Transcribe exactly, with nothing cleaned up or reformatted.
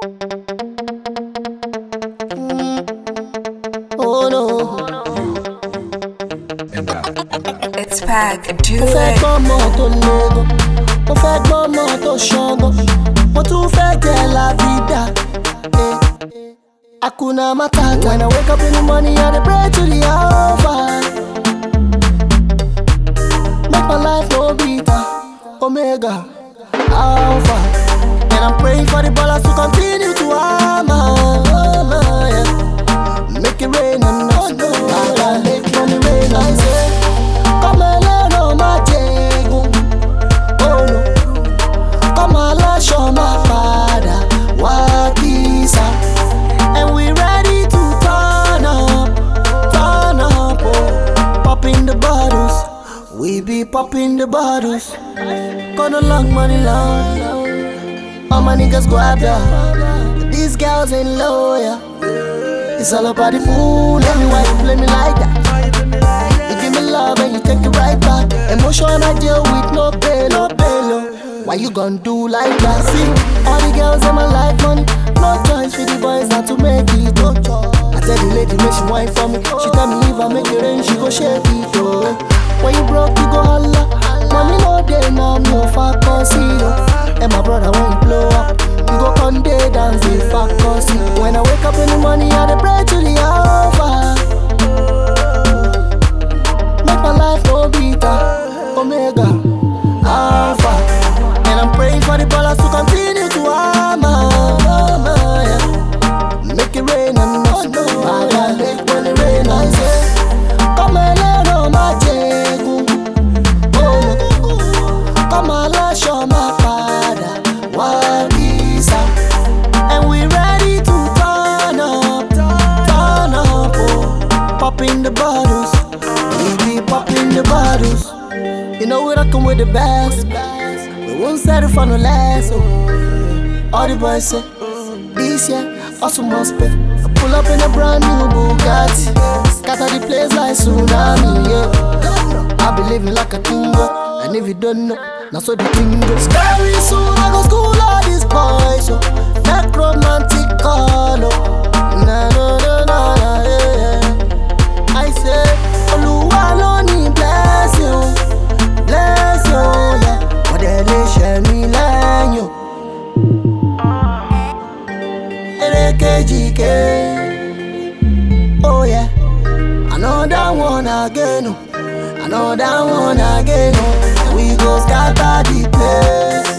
Oh no. It's back, do Mo fẹ́ it. gbọ́mọ tó lógo, mo fẹ́ gbọ́mọ tó ṣọ̀ngọ, mo tún fẹ́ jẹ la vida. Eh. Hakuna Matata. When I wake up in the morning, I dey pray to the Alpha. Make my life no bitter, Omega, Alpha. And I'm praying for the ballers to continue to hammer, hammer, yeah. Make it rain and not snow. I got make money rain. I say, come and learn on my jego. Oh no, come and lash on my father. Wakisa, and we ready to turn up, turn up. Oh, popping the bottles, we be popping the bottles. Gonna long money long. All my niggas go out there, but these girls ain't loyal. It's all about the fool. Let me why you play me like that. You give me love and you take it right back. Emotion I deal with no pay, no pay, no. Why you gon' do like that? See, all the girls in my life money, no choice for the boys not to make it. No choice. I tell the lady make she wine for me. She tell me if I make it rain, she go shake it. Oh. When you broke, you go holla. Mommy no day now, me no fuck see you. And my brother when you blow up, you go come day dance the fuck see. When I wake up in the morning, I dey pray to the Alpha. Make my life no bitter, Omega, Alpha. And I'm praying for the ballers to continue to hammer, hammer, yeah. Make it rain and not snow. I got make when it rain, I say, come and learn on my jego. Come and lash on my father, Wakisa. And we ready to turn up, turn up, oh. Popping the bottles, we be popping the bottles. You know we rockin' with the best, we won't settle for no less, oh. All the boys say, this year, also must pay. I pull up in a brand new Bugatti, scatter the place like tsunami, yeah. I be living like a king, and if you don't know, now so the thing goes. Very soon I go school all these boys, so necromantic call, oh. Na na na na na, yeah, yeah. I say, Oluwa lo ni bless you, bless you, yeah. But then they share me line you. K G K, oh yeah. Another one again, oh. Another one again, oh. We go scatter the place.